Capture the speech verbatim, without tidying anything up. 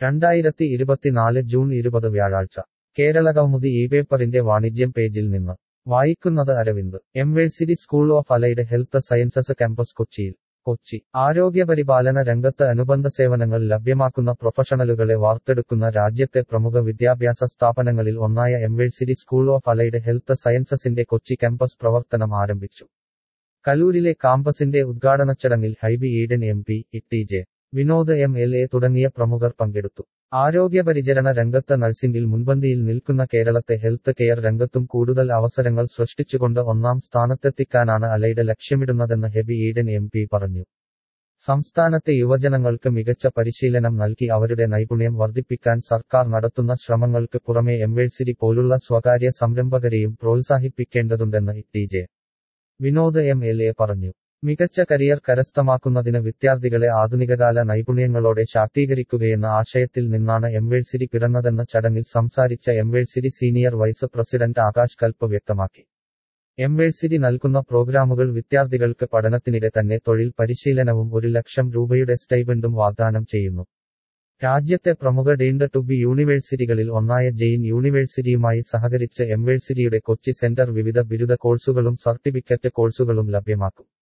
രണ്ടായിരത്തി ഇരുപത്തിനാല് ജൂൺ ഇരുപത് വ്യാഴാഴ്ച കേരളകൗമുദി ഈ പേപ്പറിന്റെ വാണിജ്യം പേജിൽ നിന്ന് വായിക്കുന്നത് Aravind Mversity school of allied health sciences campus കൊച്ചിയിൽ കൊച്ചി ആരോഗ്യപരിപാലന രംഗത്ത് അനുബന്ധ സേവനങ്ങൾ ലഭ്യമാക്കുന്ന പ്രൊഫഷണലുകളെ വാർത്തെടുക്കുന്ന രാജ്യത്തെ പ്രമുഖ വിദ്യാഭ്യാസ സ്ഥാപനങ്ങളിൽ ഒന്നായ Mversity school of allied health സയൻസസിന്റെ കൊച്ചി ക്യാമ്പസ് പ്രവർത്തനം ആരംഭിച്ചു. കലൂരിലെ കാമ്പസിന്റെ ഉദ്ഘാടനച്ചടങ്ങിൽ Hibi Eden M P, T J Vinod M L A തുടങ്ങിയ പ്രമുഖർ പങ്കെടുത്തു. ആരോഗ്യപരിചരണ രംഗത്ത് നഴ്സിംഗിൽ മുൻപന്തിയിൽ നിൽക്കുന്ന കേരളത്തെ ഹെൽത്ത് കെയർ രംഗത്തും കൂടുതൽ അവസരങ്ങൾ സൃഷ്ടിച്ചുകൊണ്ട് ഒന്നാം സ്ഥാനത്തെത്തിക്കാനാണ് അലൈഡ് ലക്ഷ്യമിടുന്നതെന്ന് ഹെബി ഈഡൻ എം പി പറഞ്ഞു. സംസ്ഥാനത്തെ യുവജനങ്ങൾക്ക് മികച്ച പരിശീലനം നൽകി അവരുടെ നൈപുണ്യം വർദ്ധിപ്പിക്കാൻ സർക്കാർ നടത്തുന്ന ശ്രമങ്ങൾക്ക് പുറമെ എംവേഴ്സിറ്റി പോലുള്ള സ്വകാര്യ സംരംഭകരെയും പ്രോത്സാഹിപ്പിക്കേണ്ടതുണ്ടെന്ന് T J Vinod M L A പറഞ്ഞു. മികച്ച കരിയർ കരസ്ഥമാക്കുന്നതിന് വിദ്യാർത്ഥികളെ ആധുനികകാല നൈപുണ്യങ്ങളോടെ ശാക്തീകരിക്കുകയെന്ന ആശയത്തിൽ നിന്നാണ് എംവേഴ്സിറ്റി പിറന്നതെന്ന ചടങ്ങിൽ സംസാരിച്ച Mversity senior vice president Akash Kalp വ്യക്തമാക്കി. എംവേഴ്സിറ്റി നൽകുന്ന പ്രോഗ്രാമുകൾ വിദ്യാർത്ഥികൾക്ക് പഠനത്തിനിടെ തന്നെ തൊഴിൽ പരിശീലനവും ഒരു ലക്ഷം രൂപയുടെ സ്റ്റൈപൻഡും വാഗ്ദാനം ചെയ്യുന്നു. രാജ്യത്തെ പ്രമുഖ ഡീംഡ് ടു ബി യൂണിവേഴ്സിറ്റികളിൽ ഒന്നായ ജെയിൻ യൂണിവേഴ്സിറ്റിയുമായി സഹകരിച്ച് എംവേഴ്സിറ്റിയുടെ കൊച്ചി സെന്റർ വിവിധ ബിരുദ കോഴ്സുകളും സർട്ടിഫിക്കറ്റ് കോഴ്സുകളും ലഭ്യമാക്കും.